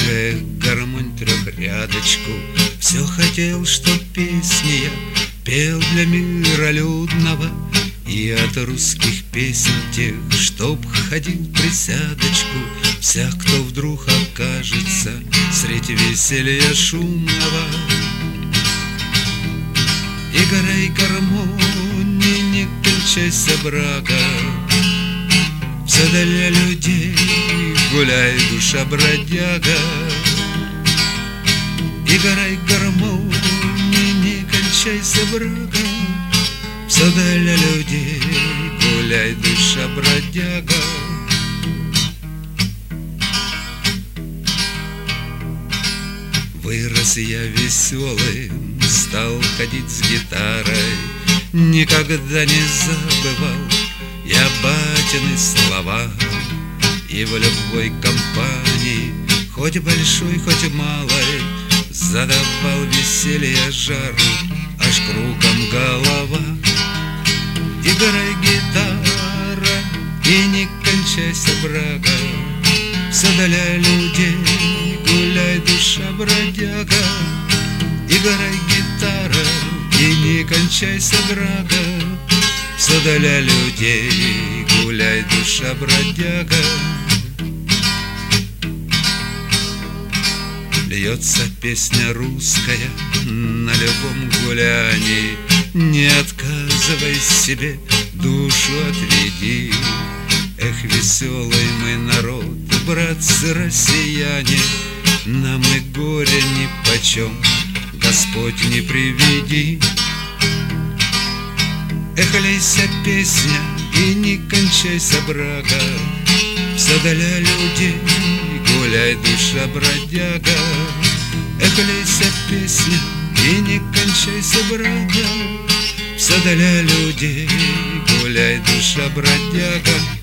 Эх, гармонь трехрядочку, все хотел, чтоб песни я пел для мира людного, и от русских песен тех, чтоб ходил присядочку всяк, кто вдруг окажется средь веселья шумного. Играй гармони, не кончайся, брага, все для людей, гуляй, душа бродяга. Играй гармони, не кончайся, брага, все для людей, гуляй, душа бродяга. Вырос я веселым, стал ходить с гитарой, никогда не забывал я батины слова. И в любой компании, хоть большой, хоть малой, задавал веселье жару, аж кругом голова. Играй, гитара, и не кончайся, брага, все для людей, гуляй, душа бродяга. Играй, гитара, и не кончайся, брага, все для людей, гуляй, душа бродяга. Льется песня русская на любом гулянии, не отказывай себе, душу отведи. Эх, веселый мы народ, братцы россияне, нам и горе нипочем, Господь не приведи. Эх, лейся, песня, и не кончайся, брага, все для людей, гуляй, душа бродяга. Эх, лейся, песня, и не кончайся, брага, все для людей, гуляй, душа бродяга.